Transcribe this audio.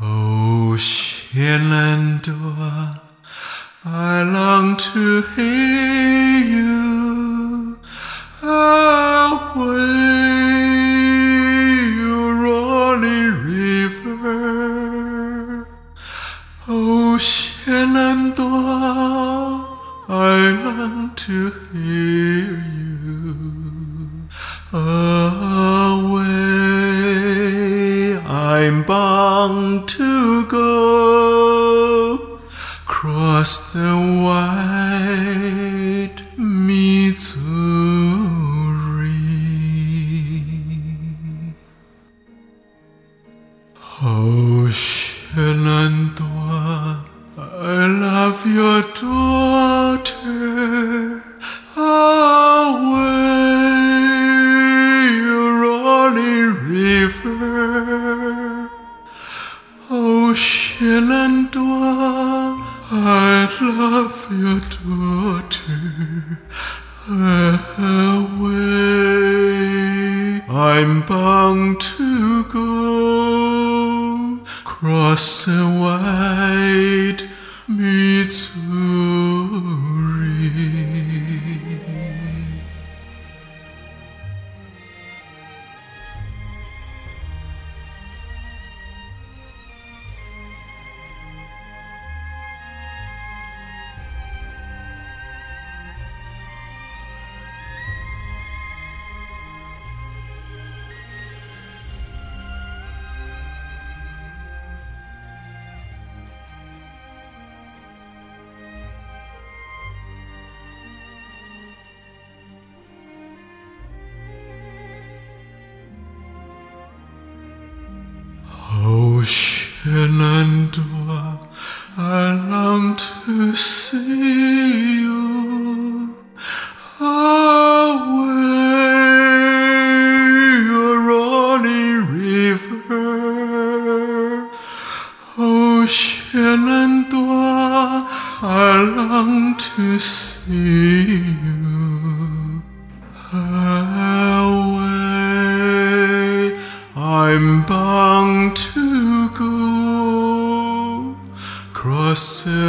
Oh, Shenandoah, I long to hear you away, you rolling river. Oh, Shenandoah, I long to hear you away. I'm bound to go cross the wide Missouri. Oh, Shenandoah, I love your daughter. Away, you rolling river. Oh, Shenandoah, I love your daughter. Away, I'm bound to go cross the wide Missouri. Oh, Shenandoah, I long to see you away, your rolling river. Oh, Shenandoah, I long to see you away. I'm bound to go cross the